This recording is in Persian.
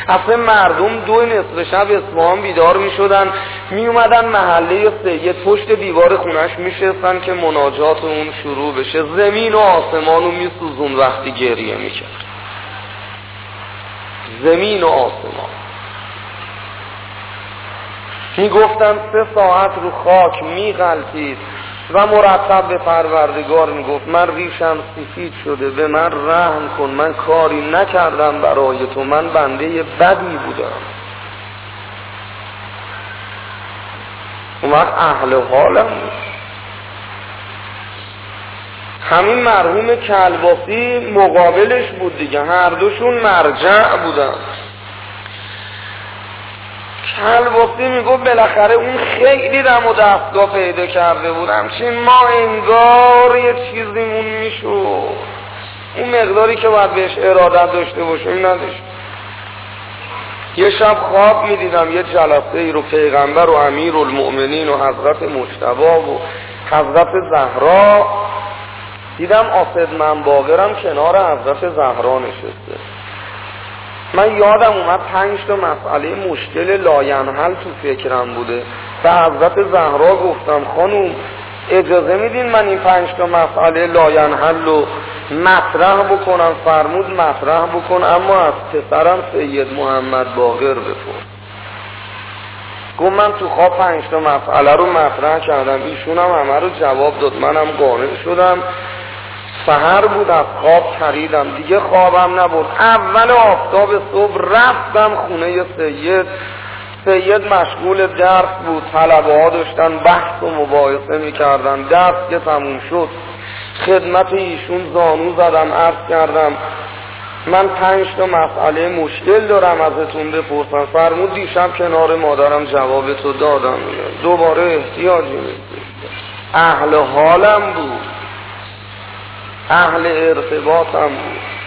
اصلا مردم 2 نصف شب اصفهان بیدار می شدن، می اومدن محله سید پشت دیوار خونش می شستن که مناجات اون شروع بشه. زمین و آسمان رو می سوزون وقتی گریه می کرد. زمین و آسمان. می گفتن 3 ساعت رو خاک می غلطید و مرتب به پروردگار می گفت من ریشم سفید شده، به من رحم کن، من کاری نکردم برای تو، من بنده بدی بودم. اون وقت اهل حالم بود. همین مرحوم کلباسی مقابلش بود دیگه، هر دوشون مرجع بودن. کلباسی میگفت بالاخره اون خیلی دم و دستگاه پیدا کرده بود، همچین ما انگار یه چیزیمون میشود، اون مقداری که باید بهش ارادت داشته باشیم نداشت. یه شب خواب میدیدم یه جلسه ای رو پیغمبر و امیر المؤمنین و حضرت مجتبی و حضرت زهرا دیدم. آصد منباقرم کنار حضرت زهرا نشسته. من یادم اومد 5 تا مسئله مشکل لاینحل تو فکرم بوده. به حضرت زهرا گفتم خانوم اجازه میدین من این 5 تا مسئله لاینحل رو مطرح بکنم؟ فرمود مطرح بکن، اما از پسرم سید محمد باقر بپرس. گفت من تو خواب 5 تا مسئله رو مطرح کردم، ایشونم همه رو جواب داد، منم قانع شدم. سحر بود از خواب پریدم، دیگه خوابم نبود. اول آفتاب صبح رفتم خونه سید مشغول درس بود، طلبه ها داشتن بحث و مباحثه میکردن. درس که تموم شد خدمت ایشون زانو زدم، عرض کردم من 5 تا مسئله مشکل دارم ازتون بپرسم. فرمود دیشب کنار مادرم جواب تو دادم، دوباره احتیاجی نیست. اهل حالم بود، اهل ارتباطم بود.